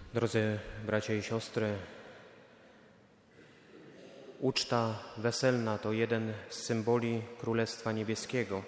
Drodzy bracia i siostry, uczta weselna to jeden z symboli Królestwa Niebieskiego.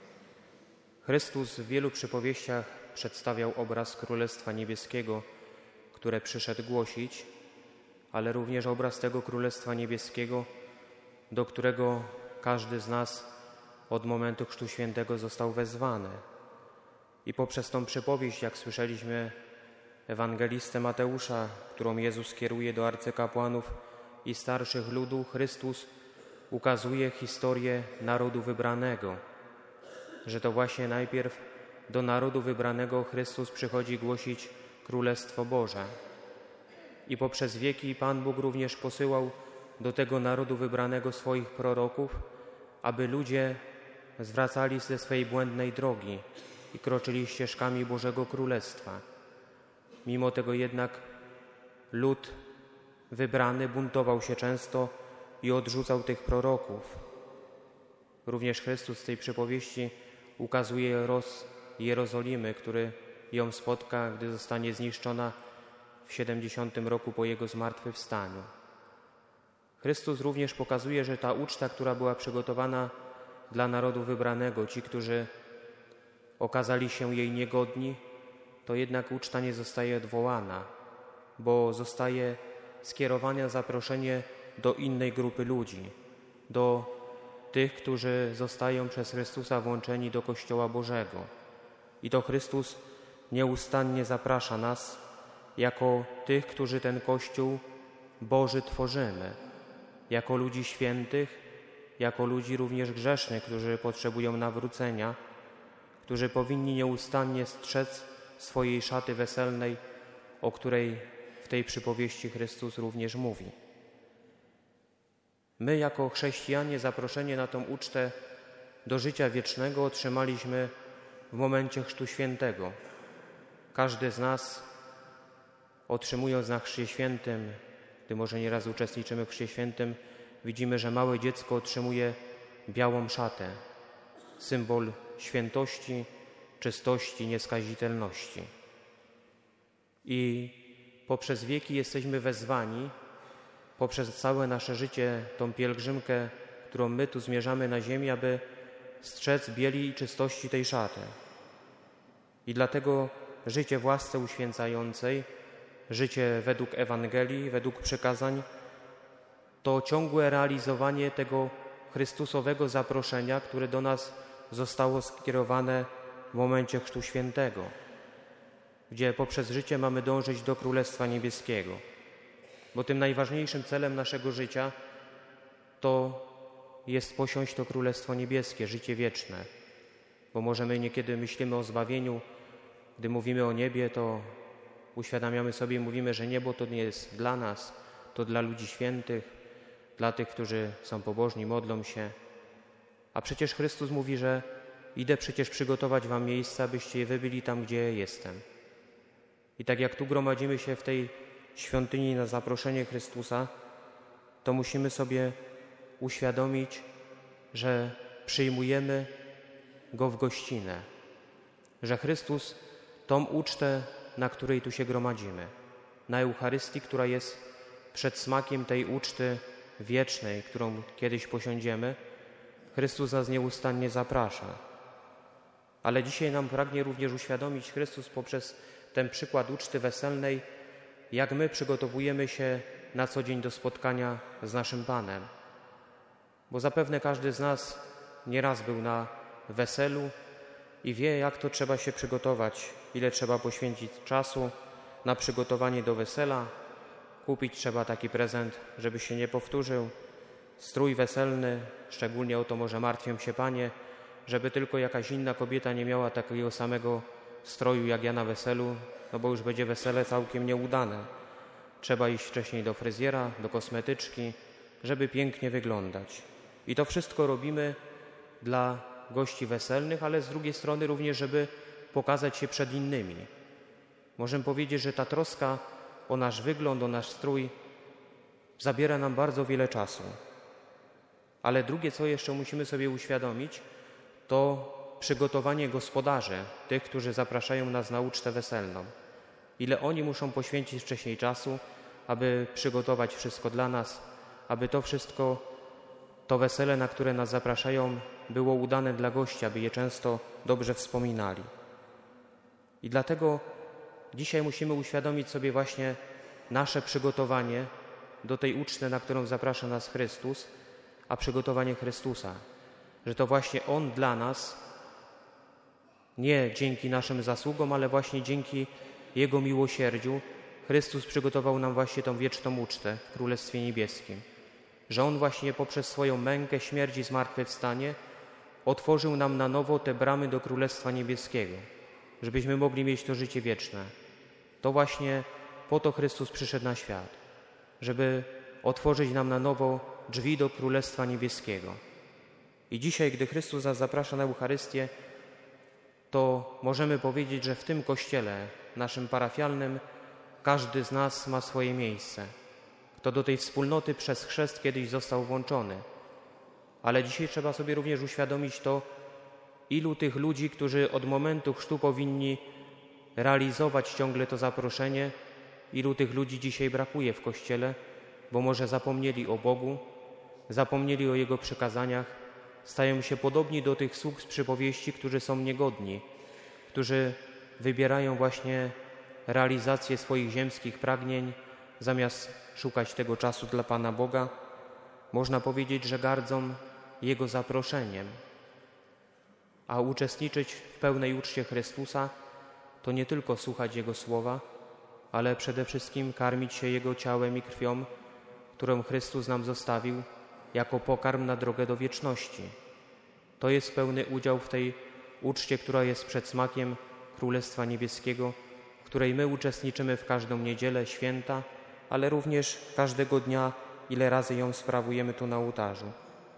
Chrystus w wielu przypowieściach przedstawiał obraz Królestwa Niebieskiego, które przyszedł głosić, ale również obraz tego Królestwa Niebieskiego, do którego każdy z nas od momentu Chrztu Świętego został wezwany. I poprzez tą przypowieść, jak słyszeliśmy ewangelistę Mateusza, którą Jezus kieruje do arcykapłanów i starszych ludu, Chrystus ukazuje historię narodu wybranego, że to właśnie najpierw do narodu wybranego Chrystus przychodzi głosić Królestwo Boże. I poprzez wieki Pan Bóg również posyłał do tego narodu wybranego swoich proroków, aby ludzie zwracali ze swej błędnej drogi i kroczyli ścieżkami Bożego Królestwa. Mimo tego jednak lud wybrany buntował się często i odrzucał tych proroków. Również Chrystus w tej przypowieści ukazuje los Jerozolimy, który ją spotka, gdy zostanie zniszczona w 70. roku po Jego zmartwychwstaniu. Chrystus również pokazuje, że ta uczta, która była przygotowana dla narodu wybranego, ci, którzy okazali się jej niegodni, to jednak uczta nie zostaje odwołana, bo zostaje skierowane zaproszenie do innej grupy ludzi, do tych, którzy zostają przez Chrystusa włączeni do Kościoła Bożego. I to Chrystus nieustannie zaprasza nas jako tych, którzy ten Kościół Boży tworzymy, jako ludzi świętych, jako ludzi również grzesznych, którzy potrzebują nawrócenia, którzy powinni nieustannie strzec swojej szaty weselnej, o której w tej przypowieści Chrystus również mówi. My jako chrześcijanie zaproszenie na tą ucztę do życia wiecznego otrzymaliśmy w momencie Chrztu Świętego. Każdy z nas, otrzymując na Chrzcie Świętym, gdy może nieraz uczestniczymy w Chrzcie Świętym, widzimy, że małe dziecko otrzymuje białą szatę, symbol świętości, czystości, nieskazitelności. I poprzez wieki jesteśmy wezwani, poprzez całe nasze życie, tą pielgrzymkę, którą my tu zmierzamy na ziemi, aby strzec bieli i czystości tej szaty. I dlatego życie w łasce uświęcającej, życie według Ewangelii, według przykazań, to ciągłe realizowanie tego Chrystusowego zaproszenia, które do nas zostało skierowane w momencie Chrztu Świętego, gdzie poprzez życie mamy dążyć do Królestwa Niebieskiego. Bo tym najważniejszym celem naszego życia to jest posiąść to Królestwo Niebieskie, życie wieczne. Bo może my niekiedy myślimy o zbawieniu, gdy mówimy o niebie, to uświadamiamy sobie i mówimy, że niebo to nie jest dla nas, to dla ludzi świętych, dla tych, którzy są pobożni, modlą się. A przecież Chrystus mówi, że idę przecież przygotować wam miejsca, abyście je wybyli tam, gdzie jestem. I tak jak tu gromadzimy się w tej świątyni na zaproszenie Chrystusa, to musimy sobie uświadomić, że przyjmujemy Go w gościnę, że Chrystus tą ucztę, na której tu się gromadzimy, na Eucharystii, która jest przedsmakiem tej uczty wiecznej, którą kiedyś posiądziemy, Chrystus nas nieustannie zaprasza. Ale dzisiaj nam pragnie również uświadomić Chrystus poprzez ten przykład uczty weselnej, jak my przygotowujemy się na co dzień do spotkania z naszym Panem. Bo zapewne każdy z nas nieraz był na weselu i wie, jak to trzeba się przygotować, ile trzeba poświęcić czasu na przygotowanie do wesela. Kupić trzeba taki prezent, żeby się nie powtórzył. Strój weselny, szczególnie o to może martwią się panie, żeby tylko jakaś inna kobieta nie miała takiego samego stroju jak ja na weselu, no bo już będzie wesele całkiem nieudane. Trzeba iść wcześniej do fryzjera, do kosmetyczki, żeby pięknie wyglądać. I to wszystko robimy dla gości weselnych, ale z drugiej strony również, żeby pokazać się przed innymi. Możemy powiedzieć, że ta troska o nasz wygląd, o nasz strój zabiera nam bardzo wiele czasu. Ale drugie, co jeszcze musimy sobie uświadomić, to przygotowanie gospodarzy, tych, którzy zapraszają nas na ucztę weselną. ile oni muszą poświęcić wcześniej czasu, aby przygotować wszystko dla nas, aby to wszystko, to wesele, na które nas zapraszają, było udane dla gości, aby je często dobrze wspominali. I dlatego dzisiaj musimy uświadomić sobie właśnie nasze przygotowanie do tej uczty, na którą zaprasza nas Chrystus, a przygotowanie Chrystusa, że to właśnie On dla nas, nie dzięki naszym zasługom, ale właśnie dzięki Jego miłosierdziu, Chrystus przygotował nam właśnie tą wieczną ucztę w Królestwie Niebieskim. Że On właśnie poprzez swoją mękę, śmierć i zmartwychwstanie otworzył nam na nowo te bramy do Królestwa Niebieskiego, żebyśmy mogli mieć to życie wieczne. To właśnie po to Chrystus przyszedł na świat, żeby otworzyć nam na nowo drzwi do Królestwa Niebieskiego. I dzisiaj, gdy Chrystus nas zaprasza na Eucharystię, to możemy powiedzieć, że w tym kościele naszym parafialnym każdy z nas ma swoje miejsce. Kto do tej wspólnoty przez chrzest kiedyś został włączony. Ale dzisiaj trzeba sobie również uświadomić to, ilu tych ludzi, którzy od momentu chrztu powinni realizować ciągle to zaproszenie, ilu tych ludzi dzisiaj brakuje w Kościele, bo może zapomnieli o Bogu, zapomnieli o Jego przykazaniach, stają się podobni do tych sług z przypowieści, którzy są niegodni, którzy wybierają właśnie realizację swoich ziemskich pragnień, zamiast szukać tego czasu dla Pana Boga. Można powiedzieć, że gardzą Jego zaproszeniem. A uczestniczyć w pełnej uczcie Chrystusa to nie tylko słuchać Jego słowa, ale przede wszystkim karmić się Jego ciałem i krwią, którą Chrystus nam zostawił jako pokarm na drogę do wieczności. To jest pełny udział w tej uczcie, która jest przedsmakiem Królestwa Niebieskiego, w której my uczestniczymy w każdą niedzielę, święta, ale również każdego dnia, ile razy ją sprawujemy tu na ołtarzu.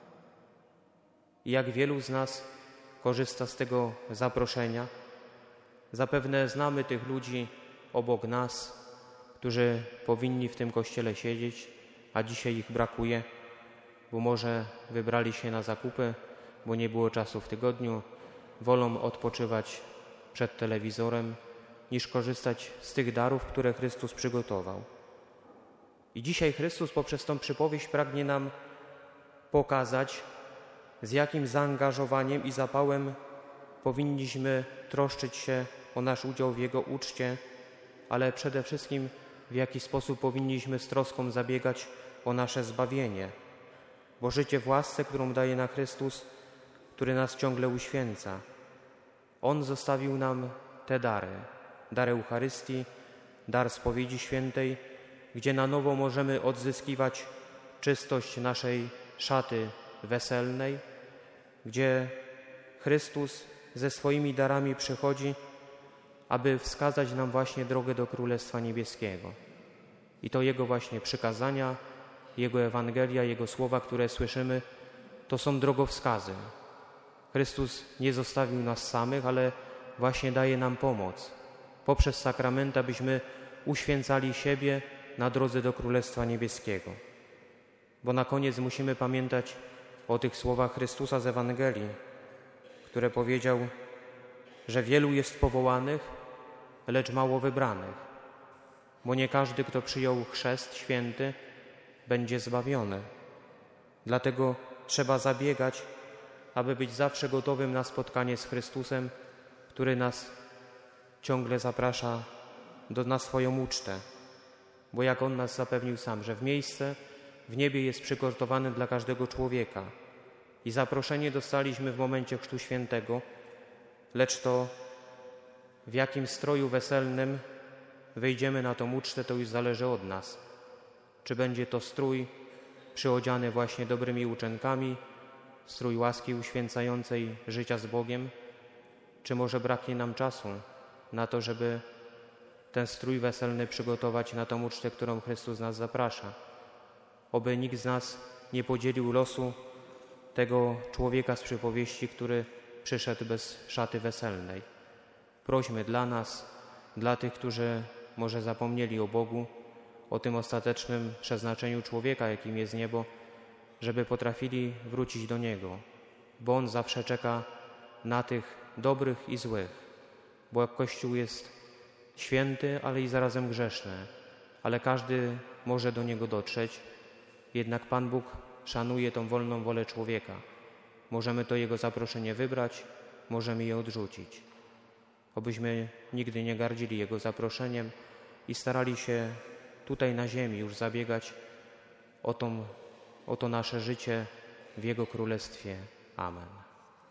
I jak wielu z nas korzysta z tego zaproszenia. Zapewne znamy tych ludzi obok nas, którzy powinni w tym kościele siedzieć, a dzisiaj ich brakuje, bo może wybrali się na zakupy, bo nie było czasu w tygodniu, wolą odpoczywać przed telewizorem, niż korzystać z tych darów, które Chrystus przygotował. I dzisiaj Chrystus poprzez tą przypowieść pragnie nam pokazać, z jakim zaangażowaniem i zapałem powinniśmy troszczyć się o nasz udział w Jego uczcie, ale przede wszystkim w jaki sposób powinniśmy z troską zabiegać o nasze zbawienie, bo życie w łasce, którą daje nam Chrystus, który nas ciągle uświęca. On zostawił nam te dary, dar Eucharystii, dar spowiedzi świętej, gdzie na nowo możemy odzyskiwać czystość naszej szaty weselnej, gdzie Chrystus ze swoimi darami przychodzi, aby wskazać nam właśnie drogę do Królestwa Niebieskiego. I to Jego właśnie przykazania, Jego Ewangelia, Jego słowa, które słyszymy, to są drogowskazy. Chrystus nie zostawił nas samych, ale właśnie daje nam pomoc poprzez sakrament, abyśmy uświęcali siebie na drodze do Królestwa Niebieskiego. Bo na koniec musimy pamiętać o tych słowach Chrystusa z Ewangelii, które powiedział, że wielu jest powołanych, lecz mało wybranych, bo nie każdy, kto przyjął chrzest święty, będzie zbawiony. Dlatego trzeba zabiegać, aby być zawsze gotowym na spotkanie z Chrystusem, który nas ciągle zaprasza na swoją ucztę. Bo jak On nas zapewnił sam, że w miejsce w niebie jest przygotowane dla każdego człowieka. I zaproszenie dostaliśmy w momencie Chrztu Świętego, lecz to w jakim stroju weselnym wejdziemy na tą ucztę, to już zależy od nas. Czy będzie to strój przyodziany właśnie dobrymi uczynkami, strój łaski uświęcającej życia z Bogiem, czy może braknie nam czasu na to, żeby ten strój weselny przygotować na tą ucztę, którą Chrystus nas zaprasza. Oby nikt z nas nie podzielił losu tego człowieka z przypowieści, który przyszedł bez szaty weselnej. Prośmy dla nas, dla tych, którzy może zapomnieli o Bogu, o tym ostatecznym przeznaczeniu człowieka, jakim jest niebo, żeby potrafili wrócić do Niego, bo On zawsze czeka na tych dobrych i złych, bo Kościół jest święty, ale i zarazem grzeszny, ale każdy może do Niego dotrzeć. Jednak Pan Bóg szanuje tą wolną wolę człowieka. Możemy to Jego zaproszenie wybrać, możemy je odrzucić. Obyśmy nigdy nie gardzili Jego zaproszeniem i starali się tutaj na ziemi już zabiegać o to nasze życie w Jego Królestwie. Amen.